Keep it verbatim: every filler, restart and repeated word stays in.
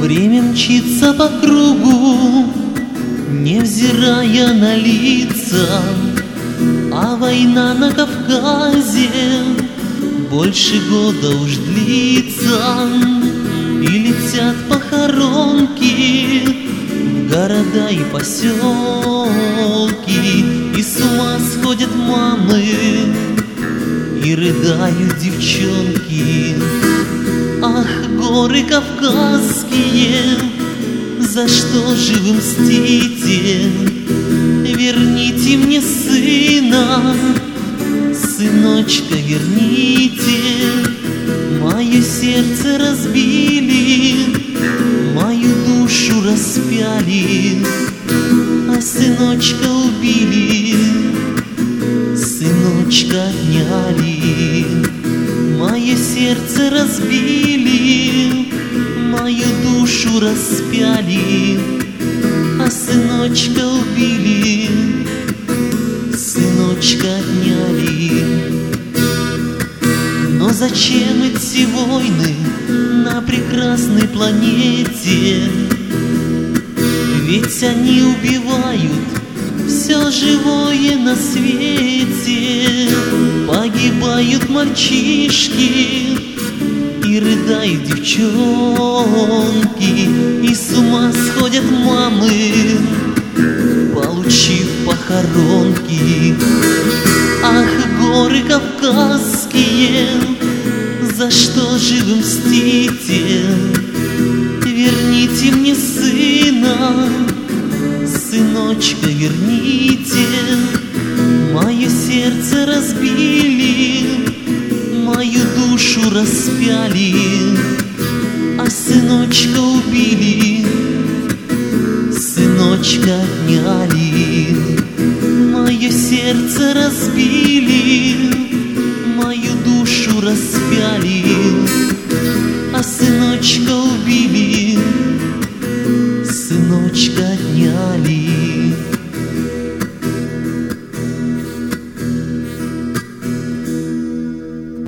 Время мчится по кругу, невзирая на лица, а война на Кавказе больше года уж длится. И летят похоронки в города и поселки, и с ума сходят мамы, и рыдают девчонки. Ах, горы кавказские, за что же вы мстите? Верните мне сына, сыночка, верните. Мое сердце разбили, мою душу распяли, а сыночка убили, сыночка отняли. Мое сердце разбили, мою душу распяли, а сыночка убили, сыночка отняли. Но зачем эти войны на прекрасной планете? Ведь они убивают все живое на свете. Погибают мальчишки и рыдают девчонки, и с ума сходят мамы, получив похоронки. Ах, горы кавказские, за что же вы мстите? Верните мне сына, сыночка, верните. Мое сердце разбили, мою душу распяли, а сыночка убили, сыночка отняли. Мое сердце разбили, мою душу распяли, а сыночка убили, сыночка отняли.